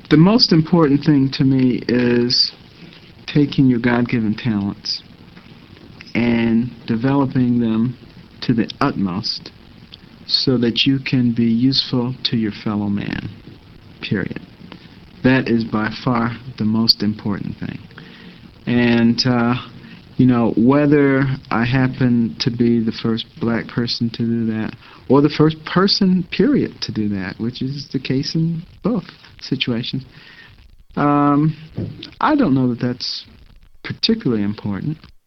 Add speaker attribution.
Speaker 1: The most important thing to me is taking your God-given talents and developing them to the utmost so that you can be useful to your fellow man, period. That is by far the most important thing. And, whether I happen to be the first black person to do that or the first person, period, to do that, which is the case in both situations, I don't know that that's particularly important.